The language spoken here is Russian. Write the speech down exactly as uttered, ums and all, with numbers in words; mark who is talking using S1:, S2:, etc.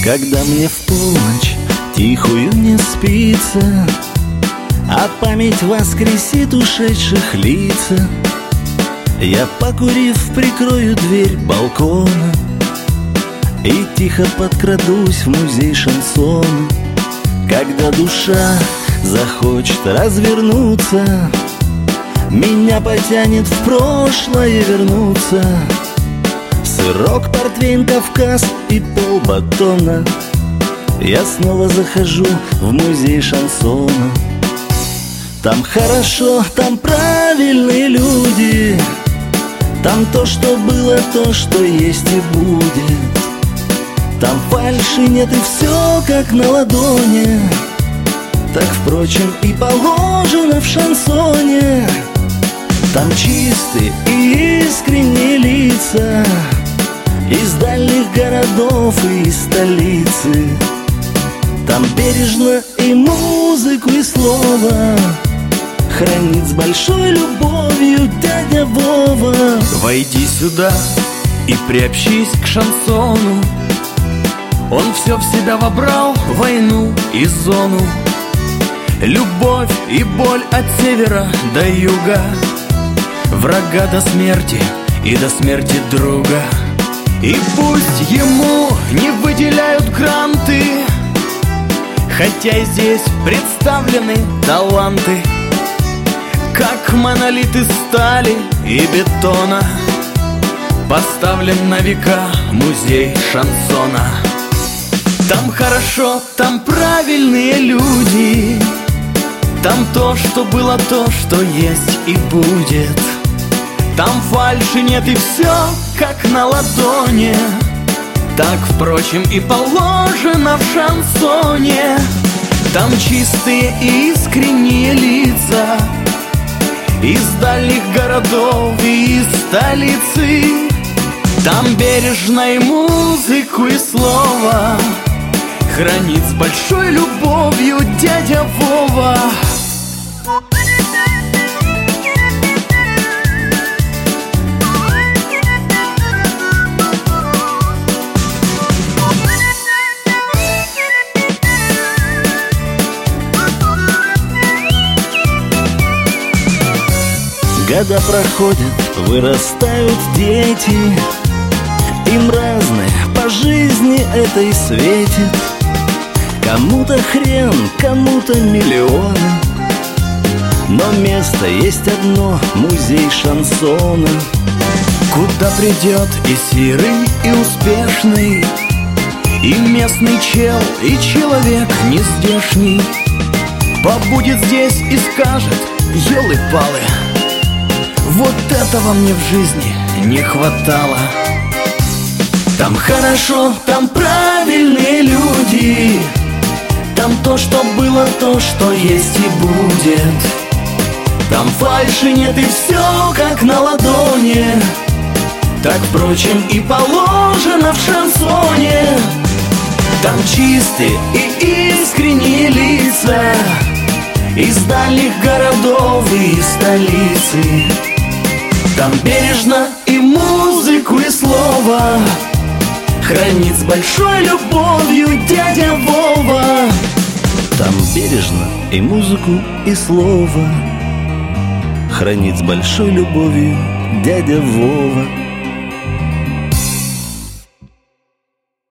S1: Когда мне в полночь тихую не спится, а память воскресит ушедших лица, я, покурив, прикрою дверь балкона и тихо подкрадусь в музей шансона. Когда душа захочет развернуться, меня потянет в прошлое вернуться. Сырок, портвейн, Кавказ и полбатона. Я снова захожу в музей шансона. Там хорошо, там правильные люди, там то, что было, то, что есть и будет. Там фальши нет и все как на ладони. Так, впрочем, и положено в шансоне. Там чистые и искренние лица из дальних городов и из столицы. Там бережно и музыку, и слово хранит с большой любовью дядя Вова.
S2: Войди сюда и приобщись к шансону. Он все в себя вобрал, войну и зону, любовь и боль от севера до юга, врага до смерти и до смерти друга. И пусть ему не выделяют гранты, хотя и здесь представлены таланты, как монолиты стали и бетона. Поставлен на века музей шансона. Там хорошо, там правильные люди, там то, что было, то, что есть и будет. Там фальши нет и все как на ладони. Так, впрочем, и положено в шансоне. Там чистые и искренние лица из дальних городов и из столицы. Там бережно и музыку, и слово хранит с большой любовью дядя Вова.
S1: Года проходят, вырастают дети, им разное по жизни этой светит. Кому-то хрен, кому-то миллионы, но место есть одно — музей шансона.
S2: Куда придет и сирый, и успешный, и местный чел, и человек нездешний, побудет здесь и скажет: елы-палы, вот этого мне в жизни не хватало.
S1: Там хорошо, там правильные люди, там то, что было, то, что есть и будет. Там фальши нет и все как на ладони. Так, впрочем, и положено в шансоне. Там чистые и искренние лица из дальних городов и из столицы. Там бережно и музыку, и слово хранит с большой любовью дядя Вова. Там бережно и музыку, и слово хранит с большой любовью дядя Вова.